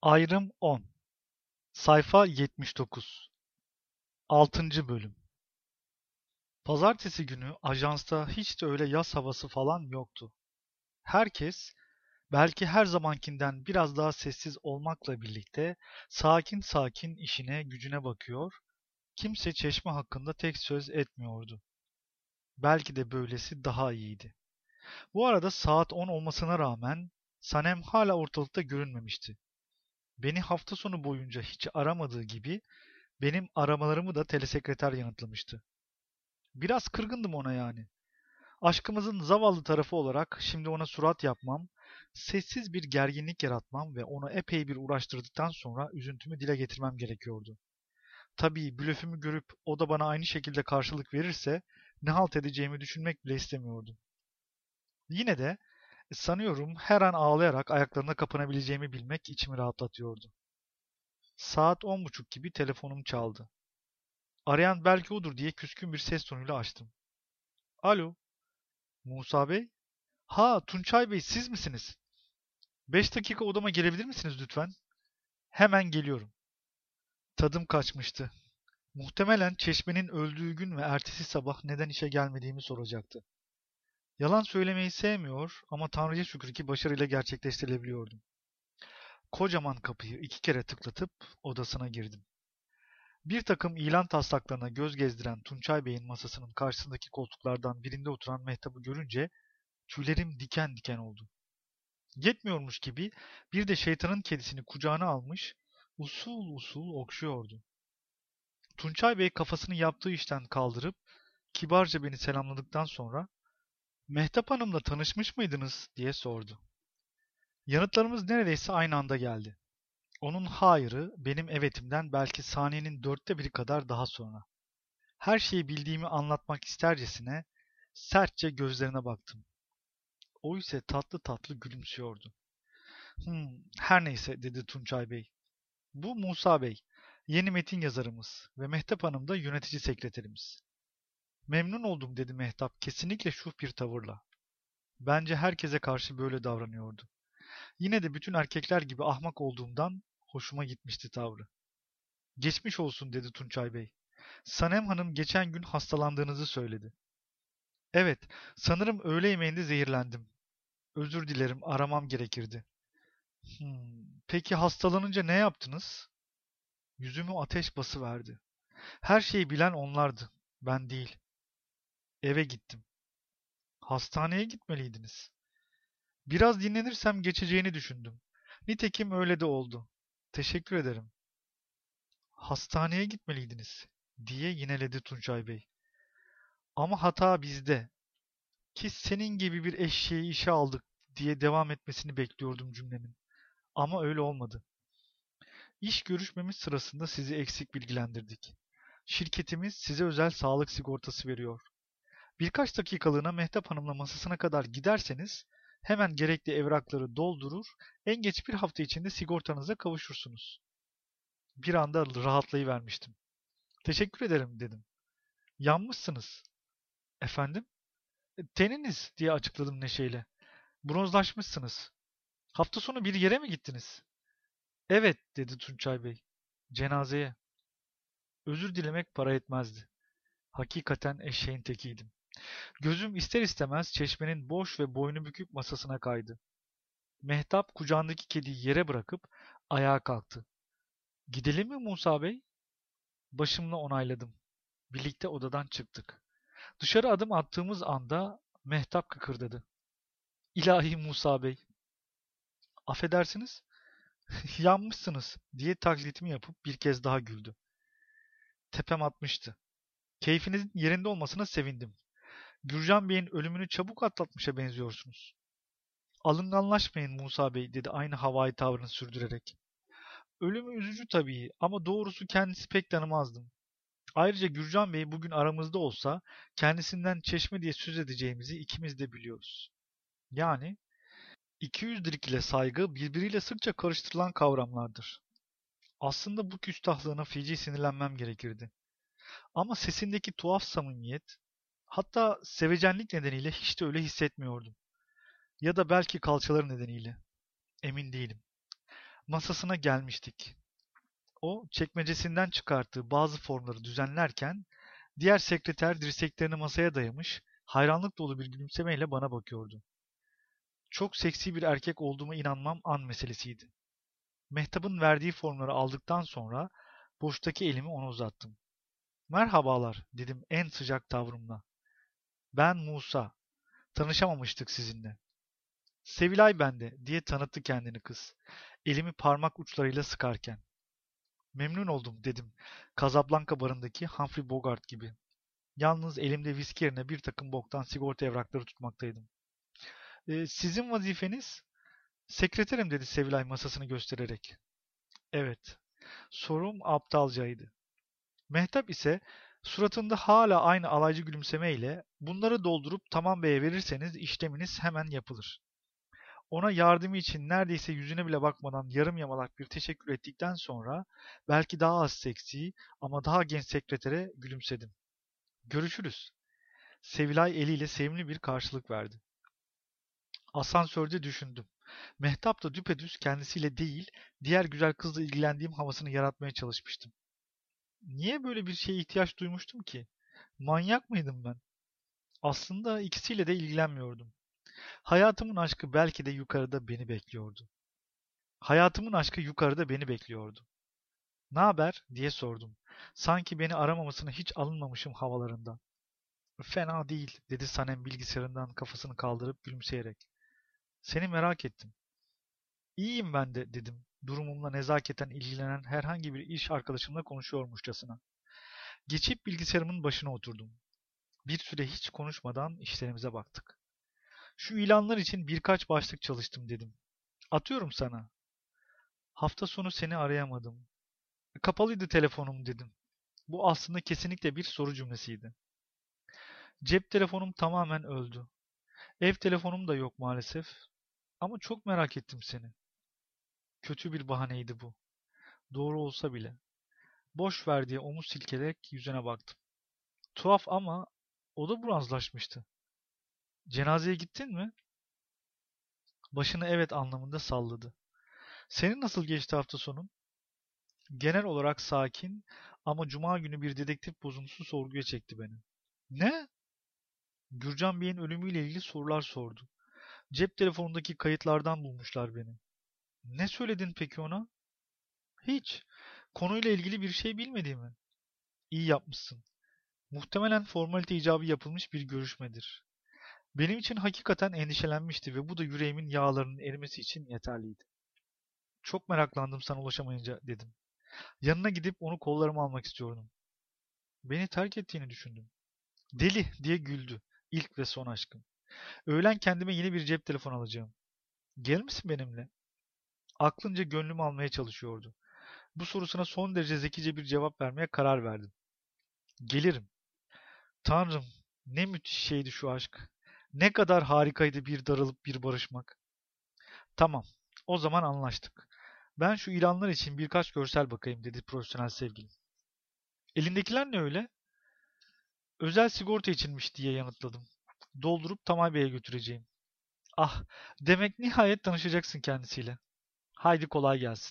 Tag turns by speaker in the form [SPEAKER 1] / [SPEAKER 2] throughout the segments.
[SPEAKER 1] Ayrım 10. Sayfa 79. 6. Bölüm. Pazartesi günü ajansta hiç de öyle yaz havası falan yoktu. Herkes, belki her zamankinden biraz daha sessiz olmakla birlikte sakin sakin işine gücüne bakıyor, kimse Çeşme hakkında tek söz etmiyordu. Belki de böylesi daha iyiydi. Bu arada saat 10 olmasına rağmen Sanem hala ortalıkta görünmemişti. Beni hafta sonu boyunca hiç aramadığı gibi benim aramalarımı da telesekreter yanıtlamıştı. Biraz kırgındım ona yani. Aşkımızın zavallı tarafı olarak şimdi ona surat yapmam, sessiz bir gerginlik yaratmam ve onu epey bir uğraştırdıktan sonra üzüntümü dile getirmem gerekiyordu. Tabii blöfümü görüp o da bana aynı şekilde karşılık verirse ne halt edeceğimi düşünmek bile istemiyordum. Yine de sanıyorum her an ağlayarak ayaklarına kapanabileceğimi bilmek içimi rahatlatıyordu. Saat 10.30 gibi telefonum çaldı. Arayan belki odur diye küskün bir ses tonuyla açtım. Alo, Musa Bey? Ha, Tunçay Bey siz misiniz? 5 dakika odama gelebilir misiniz lütfen? Hemen geliyorum. Tadım kaçmıştı. Muhtemelen Çeşme'nin öldüğü gün ve ertesi sabah neden işe gelmediğimi soracaktı. Yalan söylemeyi sevmiyor ama Tanrı'ya şükür ki başarıyla gerçekleştirebiliyordum. Kocaman kapıyı 2 kere tıklatıp odasına girdim. Bir takım ilan taslaklarına göz gezdiren Tunçay Bey'in masasının karşısındaki koltuklardan birinde oturan Mehtap'ı görünce tüylerim diken diken oldu. Yetmiyormuş gibi bir de şeytanın kedisini kucağına almış, usul usul okşuyordu. Tunçay Bey kafasını yaptığı işten kaldırıp kibarca beni selamladıktan sonra "Mehtap Hanım'la tanışmış mıydınız?" diye sordu. Yanıtlarımız neredeyse aynı anda geldi. Onun hayırı benim evetimden belki saniyenin 1/4 kadar daha sonra. Her şeyi bildiğimi anlatmak istercesine sertçe gözlerine baktım. O ise tatlı tatlı gülümsüyordu. Her neyse dedi Tunçay Bey. Bu Musa Bey, yeni metin yazarımız ve Mehtap Hanım da yönetici sekreterimiz. Memnun oldum dedi Mehtap kesinlikle şuh bir tavırla. Bence herkese karşı böyle davranıyordu. Yine de bütün erkekler gibi ahmak olduğumdan hoşuma gitmişti tavrı. Geçmiş olsun dedi Tunçay Bey. Sanem Hanım geçen gün hastalandığınızı söyledi. Evet, sanırım öğle yemeğinde zehirlendim. Özür dilerim, aramam gerekirdi. Peki hastalanınca ne yaptınız? Yüzümü ateş basıverdi. Her şeyi bilen onlardı, ben değil. Eve gittim. Hastaneye gitmeliydiniz. Biraz dinlenirsem geçeceğini düşündüm. Nitekim öyle de oldu. Teşekkür ederim. Hastaneye gitmeliydiniz, diye yineledi Tuncay Bey. Ama hata bizde. Ki senin gibi bir eşeği işe aldık diye devam etmesini bekliyordum cümlenin. Ama öyle olmadı. İş görüşmemiz sırasında sizi eksik bilgilendirdik. Şirketimiz size özel sağlık sigortası veriyor. Birkaç dakikalığına Mehtap Hanım'la masasına kadar giderseniz hemen gerekli evrakları doldurur, en geç bir hafta içinde sigortanıza kavuşursunuz. Bir anda rahatlayıvermiştim. Teşekkür ederim dedim. Yanmışsınız. Efendim? Teniniz diye açıkladım neşeyle. Bronzlaşmışsınız. Hafta sonu bir yere mi gittiniz? Evet dedi Tunçay Bey. Cenazeye. Özür dilemek para etmezdi. Hakikaten eşeğin tekiydim. Gözüm ister istemez Çeşme'nin boş ve boynu bükük masasına kaydı. Mehtap kucağındaki kediyi yere bırakıp ayağa kalktı. Gidelim mi Musa Bey? Başımla onayladım. Birlikte odadan çıktık. Dışarı adım attığımız anda Mehtap kıkırdadı. İlahi Musa Bey. Affedersiniz? Yanmışsınız diye taklitimi yapıp bir kez daha güldü. Tepem atmıştı. Keyfinizin yerinde olmasına sevindim. Gürcan Bey'in ölümünü çabuk atlatmışa benziyorsunuz. Alınganlaşmayın Musa Bey dedi aynı havai tavrını sürdürerek. Ölümü üzücü tabii ama doğrusu kendisi pek tanımazdım. Ayrıca Gürcan Bey bugün aramızda olsa kendisinden Çeşme diye söz edeceğimizi ikimiz de biliyoruz. Yani 200'lik ile saygı birbiriyle sıkça karıştırılan kavramlardır. Aslında bu küstahlığına feci sinirlenmem gerekirdi. Ama sesindeki tuhaf samimiyet, hatta sevecenlik nedeniyle hiç de öyle hissetmiyordum. Ya da belki kalçaları nedeniyle. Emin değilim. Masasına gelmiştik. O çekmecesinden çıkarttığı bazı formları düzenlerken diğer sekreter dirseklerini masaya dayamış, hayranlık dolu bir gülümsemeyle bana bakıyordu. Çok seksi bir erkek olduğuma inanmam an meselesiydi. Mehtap'ın verdiği formları aldıktan sonra boştaki elimi ona uzattım. Merhabalar dedim en sıcak tavrımla. Ben Musa. Tanışamamıştık sizinle. Sevilay bende diye tanıttı kendini kız. Elimi parmak uçlarıyla sıkarken. Memnun oldum dedim. Casablanca barındaki Humphrey Bogart gibi. Yalnız elimde viski yerine bir takım boktan sigorta evrakları tutmaktaydım. Sizin vazifeniz? Sekreterim dedi Sevilay masasını göstererek. Evet. Sorum aptalcaydı. Mehtap ise suratında hala aynı alaycı gülümsemeyle bunları doldurup Tamam Bey'e verirseniz işleminiz hemen yapılır. Ona yardımı için neredeyse yüzüne bile bakmadan yarım yamalak bir teşekkür ettikten sonra belki daha az seksi ama daha genç sekretere gülümsedim. Görüşürüz. Sevilay eliyle sevimli bir karşılık verdi. Asansörde düşündüm. Mehtap da düpedüz kendisiyle değil, diğer güzel kızla ilgilendiğim havasını yaratmaya çalışmıştım. Niye böyle bir şeye ihtiyaç duymuştum ki? Manyak mıydım ben? Aslında ikisiyle de ilgilenmiyordum. Hayatımın aşkı belki de yukarıda beni bekliyordu. Hayatımın aşkı yukarıda beni bekliyordu. "Ne haber?" diye sordum. Sanki beni aramamasına hiç alınmamışım havalarında. "Fena değil," dedi Sanem bilgisayarından kafasını kaldırıp gülümseyerek. "Seni merak ettim." "İyiyim ben de," dedim. Durumumla nezaketen ilgilenen herhangi bir iş arkadaşımla konuşuyormuşçasına. Geçip bilgisayarımın başına oturdum. Bir süre hiç konuşmadan işlerimize baktık. "Şu ilanlar için birkaç başlık çalıştım," dedim. "Atıyorum sana." "Hafta sonu seni arayamadım. Kapalıydı telefonum," dedim. Bu aslında kesinlikle bir soru cümlesiydi. Cep telefonum tamamen öldü. Ev telefonum da yok maalesef. Ama çok merak ettim seni. Kötü bir bahaneydi bu. Doğru olsa bile. Boş ver diye omuz silkelerek yüzüne baktım. Tuhaf ama o da bronzlaşmıştı. "Cenazeye gittin mi?" Başını evet anlamında salladı. "Senin nasıl geçti hafta sonun?" Genel olarak sakin ama cuma günü bir dedektif bozuntusu sorguya çekti beni. "Ne?" Gürcan Bey'in ölümüyle ilgili sorular sordu. Cep telefonundaki kayıtlardan bulmuşlar beni. "Ne söyledin peki ona?" "Hiç. Konuyla ilgili bir şey bilmediğimi." "İyi yapmışsın. Muhtemelen formalite icabı yapılmış bir görüşmedir." Benim için hakikaten endişelenmişti ve bu da yüreğimin yağlarının erimesi için yeterliydi. "Çok meraklandım sana ulaşamayınca," dedim. Yanına gidip onu kollarıma almak istiyordum. Beni terk ettiğini düşündüm. "Deli," diye güldü. İlk ve son aşkım. "Öğlen kendime yeni bir cep telefonu alacağım. Gelir misin benimle?" Aklınca gönlümü almaya çalışıyordu. Bu sorusuna son derece zekice bir cevap vermeye karar verdim. "Gelirim." Tanrım, ne müthiş şeydi şu aşk. Ne kadar harikaydı bir darılıp bir barışmak. "Tamam, o zaman anlaştık. Ben şu ilanlar için birkaç görsel bakayım," dedi profesyonel sevgilim. "Elindekiler ne öyle?" "Özel sigorta içinmiş," diye yanıtladım. "Doldurup Tamay Bey'e götüreceğim." "Ah, demek nihayet tanışacaksın kendisiyle. Haydi kolay gelsin."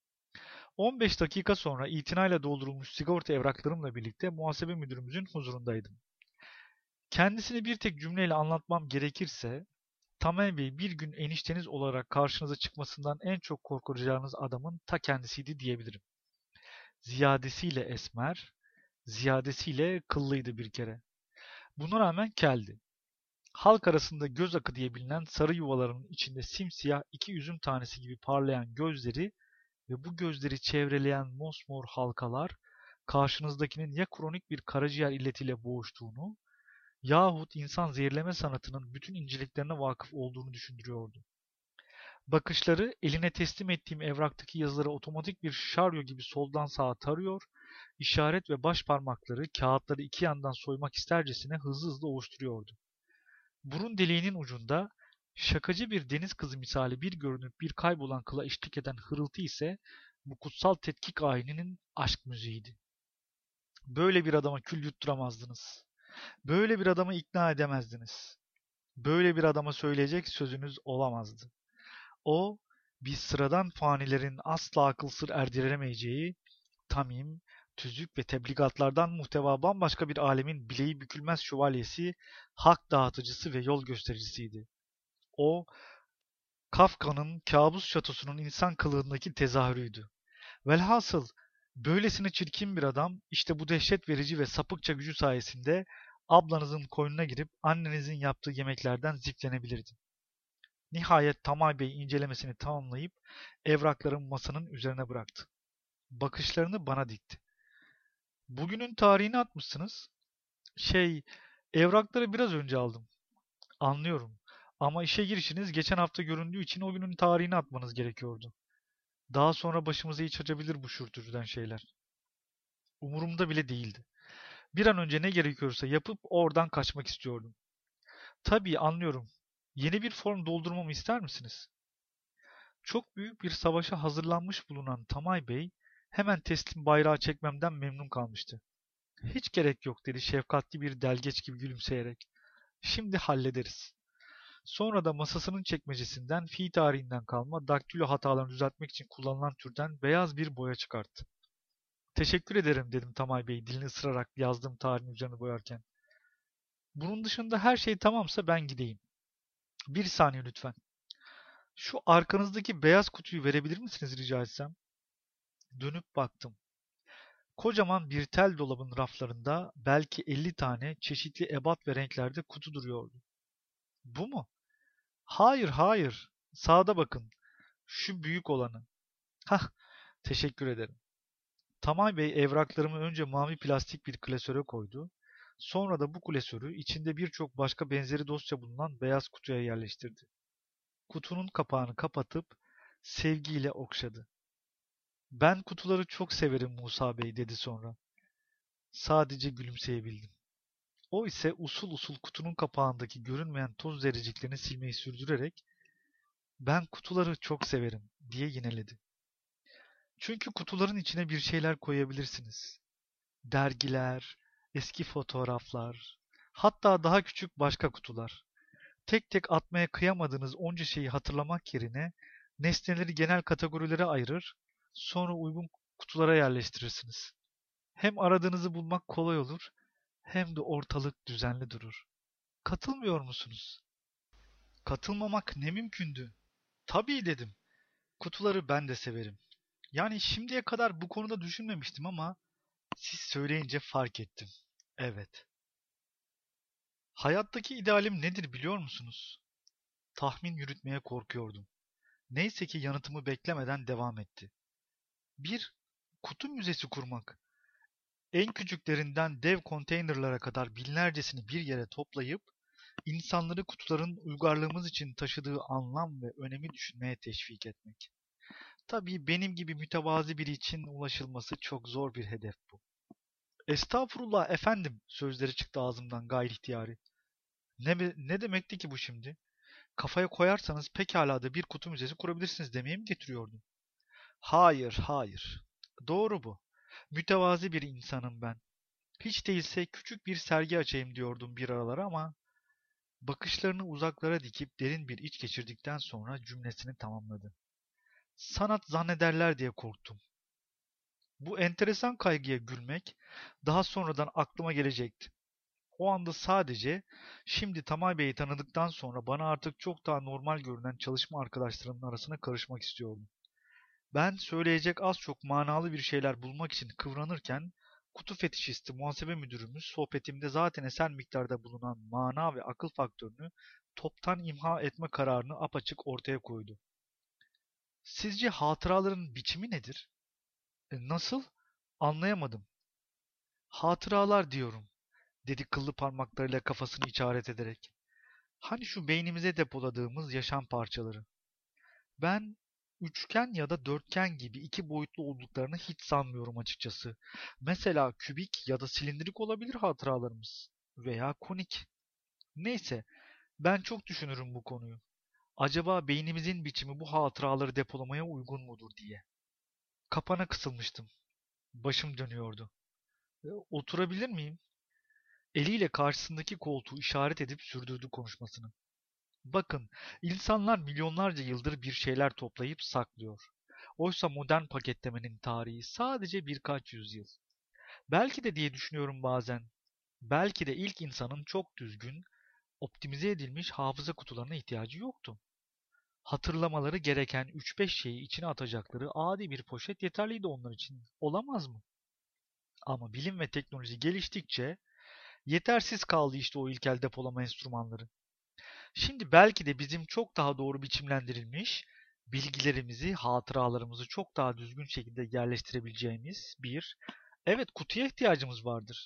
[SPEAKER 1] 15 dakika sonra itinayla doldurulmuş sigorta evraklarımla birlikte muhasebe müdürümüzün huzurundaydım. Kendisini bir tek cümleyle anlatmam gerekirse, Tamer Bey bir gün enişteniz olarak karşınıza çıkmasından en çok korkacağınız adamın ta kendisiydi diyebilirim. Ziyadesiyle esmer, ziyadesiyle kıllıydı bir kere. Buna rağmen keldi. Halk arasında göz akı diye bilinen sarı yuvalarının içinde simsiyah iki üzüm tanesi gibi parlayan gözleri ve bu gözleri çevreleyen mosmor halkalar, karşınızdakinin ya kronik bir karaciğer illetiyle boğuştuğunu yahut insan zehirleme sanatının bütün inceliklerine vakıf olduğunu düşündürüyordu. Bakışları eline teslim ettiğim evraktaki yazıları otomatik bir şaryo gibi soldan sağa tarıyor, işaret ve baş parmakları kağıtları iki yandan soymak istercesine hızlı hızlı ovuşturuyordu. Burun deliğinin ucunda şakacı bir deniz kızı misali bir görünüp bir kaybolan kıla eşlik eden hırıltı ise bu kutsal tetkik ayininin aşk müziğiydi. Böyle bir adama kül yutturamazdınız. Böyle bir adamı ikna edemezdiniz. Böyle bir adama söyleyecek sözünüz olamazdı. O, Biz sıradan fanilerin asla akıl sır erdiremeyeceği, tamim, tüzük ve tebligatlardan muhteva bambaşka bir alemin bileği bükülmez şövalyesi, hak dağıtıcısı ve yol göstericisiydi. O, Kafka'nın kabus şatosunun insan kılığındaki tezahürüydü. Velhasıl, böylesine çirkin bir adam, işte bu dehşet verici ve sapıkça gücü sayesinde ablanızın koynuna girip annenizin yaptığı yemeklerden zevklenebilirdi. Nihayet Tamay Bey incelemesini tamamlayıp evrakları masanın üzerine bıraktı. Bakışlarını bana dikti. Bugünün tarihini atmışsınız. Şey, evrakları biraz önce aldım. Anlıyorum. Ama işe girişiniz geçen hafta göründüğü için o günün tarihini atmanız gerekiyordu. Daha sonra başımıza iç açabilir bu şürtücüden şeyler. Umurumda bile değildi. Bir an önce ne gerekiyorsa yapıp oradan kaçmak istiyordum. Tabii anlıyorum. Yeni bir form doldurmamı ister misiniz? Çok büyük bir savaşa hazırlanmış bulunan Tamay Bey hemen teslim bayrağı çekmemden memnun kalmıştı. Hiç gerek yok dedi şefkatli bir delgeç gibi gülümseyerek. Şimdi hallederiz. Sonra da masasının çekmecesinden fi tarihinden kalma daktilo hatalarını düzeltmek için kullanılan türden beyaz bir boya çıkarttı. Teşekkür ederim dedim Tamay Bey dilini ısırarak yazdığım tarihin üzerine boyarken. Bunun dışında her şey tamamsa ben gideyim. Bir saniye lütfen. Şu arkanızdaki beyaz kutuyu verebilir misiniz rica etsem? Dönüp baktım. Kocaman bir tel dolabın raflarında belki 50 tane çeşitli ebat ve renklerde kutu duruyordu. Bu mu? Hayır, hayır. Sağda bakın. Şu büyük olanı. Hah, teşekkür ederim. Tamay Bey evraklarımı önce mavi plastik bir klasöre koydu. Sonra da bu klasörü içinde birçok başka benzeri dosya bulunan beyaz kutuya yerleştirdi. Kutunun kapağını kapatıp sevgiyle okşadı. Ben kutuları çok severim Musa Bey dedi sonra. Sadece gülümseyebildim. O ise usul usul kutunun kapağındaki görünmeyen toz zerreciklerini silmeyi sürdürerek ben kutuları çok severim diye yineledi. Çünkü kutuların içine bir şeyler koyabilirsiniz. Dergiler, eski fotoğraflar, hatta daha küçük başka kutular. Tek tek atmaya kıyamadığınız onca şeyi hatırlamak yerine nesneleri genel kategorilere ayırır, sonra uygun kutulara yerleştirirsiniz. Hem aradığınızı bulmak kolay olur, hem de ortalık düzenli durur. Katılmıyor musunuz? Katılmamak ne mümkündü? Tabii dedim. Kutuları ben de severim. Yani şimdiye kadar bu konuda düşünmemiştim ama siz söyleyince fark ettim. Evet. Hayattaki idealim nedir biliyor musunuz? Tahmin yürütmeye korkuyordum. Neyse ki yanıtımı beklemeden devam etti. Bir kutu müzesi kurmak. En küçüklerinden dev konteynerlara kadar binlercesini bir yere toplayıp insanları kutuların uygarlığımız için taşıdığı anlam ve önemi düşünmeye teşvik etmek. Tabii benim gibi mütevazi biri için ulaşılması çok zor bir hedef bu. Estağfurullah efendim sözleri çıktı ağzımdan gayri ihtiyari. Ne demekti ki bu şimdi? Kafaya koyarsanız pekala da bir kutu müzesi kurabilirsiniz demeye mi getiriyordum? Hayır, hayır. Doğru bu. Mütevazi bir insanım ben. Hiç değilse küçük bir sergi açayım diyordum bir aralar ama bakışlarını uzaklara dikip derin bir iç geçirdikten sonra cümlesini tamamladı. Sanat zannederler diye korktum. Bu enteresan kaygıya gülmek daha sonradan aklıma gelecekti. O anda sadece şimdi Tamay Bey'i tanıdıktan sonra bana artık çok daha normal görünen çalışma arkadaşlarımın arasına karışmak istiyordum. Ben söyleyecek az çok manalı bir şeyler bulmak için kıvranırken kutu fetişisti muhasebe müdürümüz sohbetimde zaten eser miktarda bulunan mana ve akıl faktörünü toptan imha etme kararını apaçık ortaya koydu. Sizce hatıraların biçimi nedir? Nasıl? Anlayamadım. Hatıralar diyorum, dedi kıllı parmaklarıyla kafasını işaret ederek. Hani şu beynimize depoladığımız yaşam parçaları. Ben üçgen ya da dörtgen gibi iki boyutlu olduklarını hiç sanmıyorum açıkçası. Mesela kübik ya da silindirik olabilir hatıralarımız. Veya konik. Neyse, ben çok düşünürüm bu konuyu. Acaba beynimizin biçimi bu hatıraları depolamaya uygun mudur diye. Kapana kısılmıştım. Başım dönüyordu. Oturabilir miyim? Eliyle karşısındaki koltuğu işaret edip sürdürdü konuşmasını. Bakın, insanlar milyonlarca yıldır bir şeyler toplayıp saklıyor. Oysa modern paketlemenin tarihi sadece birkaç yüzyıl. Belki de diye düşünüyorum bazen. Belki de ilk insanın çok düzgün, optimize edilmiş hafıza kutularına ihtiyacı yoktu. Hatırlamaları gereken 3-5 şeyi içine atacakları adi bir poşet yeterliydi onlar için. Olamaz mı? Ama bilim ve teknoloji geliştikçe yetersiz kaldı işte o ilkel depolama enstrümanları. Şimdi belki de bizim çok daha doğru biçimlendirilmiş bilgilerimizi, hatıralarımızı çok daha düzgün şekilde yerleştirebileceğimiz bir, evet, kutuya ihtiyacımız vardır.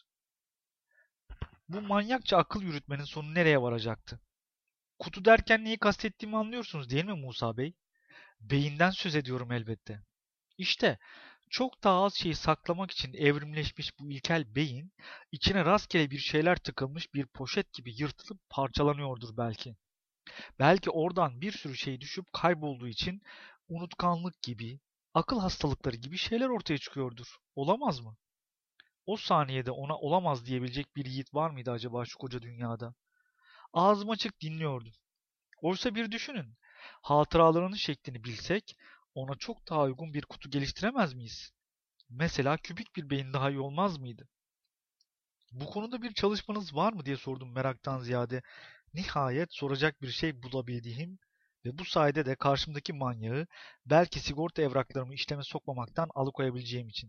[SPEAKER 1] Bu manyakça akıl yürütmenin sonu nereye varacaktı? Kutu derken neyi kastettiğimi anlıyorsunuz değil mi Musa Bey? Beyinden söz ediyorum elbette. İşte çok daha az şeyi saklamak için evrimleşmiş bu ilkel beyin, içine rastgele bir şeyler tıkılmış bir poşet gibi yırtılıp parçalanıyordur belki. Belki oradan bir sürü şey düşüp kaybolduğu için unutkanlık gibi, akıl hastalıkları gibi şeyler ortaya çıkıyordur. Olamaz mı? O saniyede ona olamaz diyebilecek bir yiğit var mıydı acaba şu koca dünyada? Ağzım açık dinliyordum. Oysa bir düşünün. Hatıralarının şeklini bilsek, ona çok daha uygun bir kutu geliştiremez miyiz? Mesela kübik bir beyin daha iyi olmaz mıydı? Bu konuda bir çalışmanız var mı diye sordum meraktan ziyade. Nihayet soracak bir şey bulabildiğim ve bu sayede de karşımdaki manyağı belki sigorta evraklarımı işleme sokmamaktan alıkoyabileceğim için.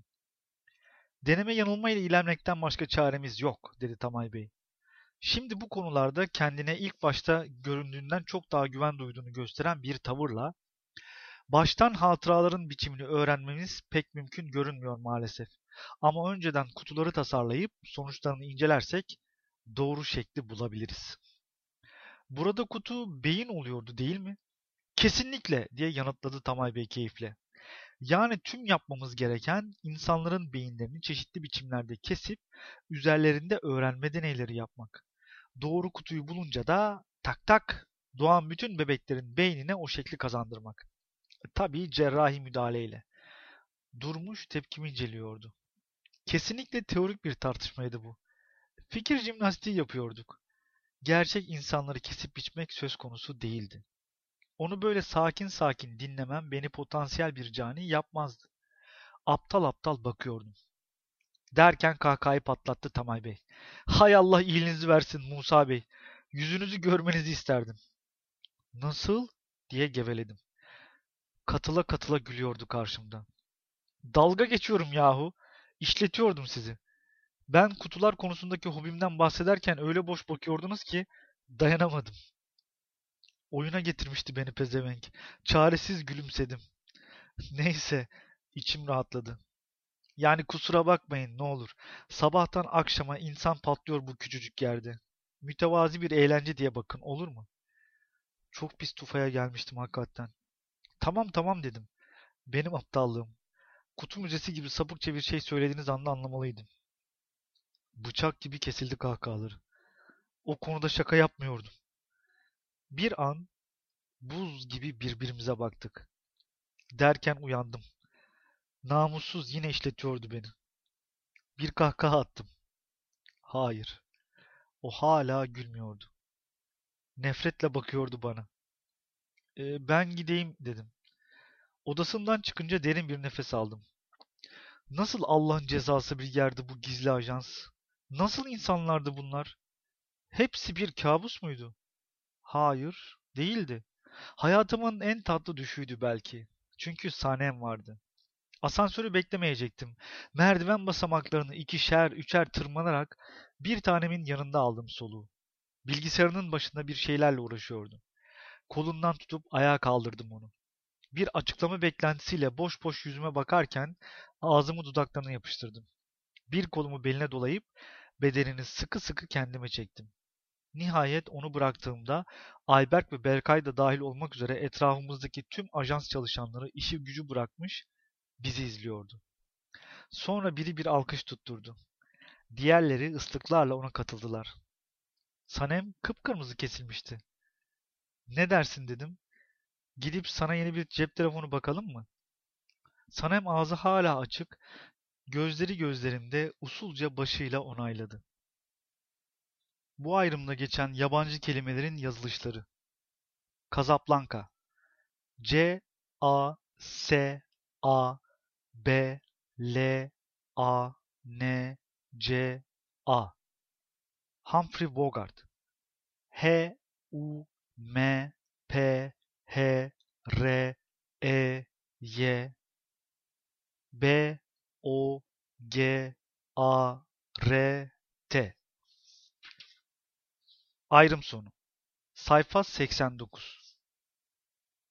[SPEAKER 1] Deneme yanılma ile ilerlemekten başka çaremiz yok, dedi Tamay Bey. Şimdi bu konularda kendine ilk başta göründüğünden çok daha güven duyduğunu gösteren bir tavırla, baştan hatıraların biçimini öğrenmemiz pek mümkün görünmüyor maalesef. Ama önceden kutuları tasarlayıp sonuçlarını incelersek doğru şekli bulabiliriz. Burada kutu beyin oluyordu değil mi? Kesinlikle diye yanıtladı Tamay Bey keyifle. Yani tüm yapmamız gereken insanların beyinlerini çeşitli biçimlerde kesip üzerlerinde öğrenme deneyleri yapmak. Doğru kutuyu bulunca da tak tak doğan bütün bebeklerin beynine o şekli kazandırmak. Tabii cerrahi müdahaleyle. Durmuş tepkimi inceliyordu. Kesinlikle teorik bir tartışmaydı bu. Fikir jimnastiği yapıyorduk. Gerçek insanları kesip biçmek söz konusu değildi. Onu böyle sakin sakin dinlemem beni potansiyel bir cani yapmazdı. Aptal aptal bakıyordum. Derken kahkahayı patlattı Tamay Bey. Hay Allah iyiliğinizi versin Musa Bey. Yüzünüzü görmenizi isterdim. Nasıl? Diye geveledim. Katıla katıla gülüyordu karşımda. Dalga geçiyorum yahu. İşletiyordum sizi. Ben kutular konusundaki hobimden bahsederken öyle boş bakıyordunuz ki dayanamadım. Oyuna getirmişti beni pezevenk. Çaresiz gülümsedim. Neyse, içim rahatladı. Yani kusura bakmayın ne olur. Sabahtan akşama insan patlıyor bu küçücük yerde. Mütevazi bir eğlence diye bakın olur mu? Çok pis tufaya gelmiştim hakikaten. Tamam tamam dedim. Benim aptallığım. Kutu müzesi gibi sapıkça bir şey söylediğiniz anda anlamalıydım. Bıçak gibi kesildi kahkahaları. O konuda şaka yapmıyordum. Bir an buz gibi birbirimize baktık. Derken uyandım. Namussuz yine işletiyordu beni. Bir kahkaha attım. Hayır. O hala gülmüyordu. Nefretle bakıyordu bana. Ben gideyim dedim. Odasından çıkınca derin bir nefes aldım. Nasıl Allah'ın cezası bir yerde bu gizli ajans? Nasıl insanlardı bunlar? Hepsi bir kabus muydu? Hayır, değildi. Hayatımın en tatlı düşüydü belki. Çünkü sahnem vardı. Asansörü beklemeyecektim. Merdiven basamaklarını ikişer, üçer tırmanarak bir tanemin yanında aldım soluğu. Bilgisayarının başında bir şeylerle uğraşıyordu. Kolundan tutup ayağa kaldırdım onu. Bir açıklama beklentisiyle boş boş yüzüme bakarken ağzımı dudaklarına yapıştırdım. Bir kolumu beline dolayıp bedenini sıkı sıkı kendime çektim. Nihayet onu bıraktığımda Ayberk ve Berkay da dahil olmak üzere etrafımızdaki tüm ajans çalışanları işi gücü bırakmış bizi izliyordu. Sonra biri bir alkış tutturdu. Diğerleri ıslıklarla ona katıldılar. Sanem kıpkırmızı kesilmişti. Ne dersin dedim. Gidip sana yeni bir cep telefonu bakalım mı? Sanem ağzı hala açık, gözleri gözlerimde usulca başıyla onayladı. Bu ayrımda geçen yabancı kelimelerin yazılışları. Casablanca. Casablanca. Humphrey Bogart. Humphreys. Ayrım sonu. Sayfa 89.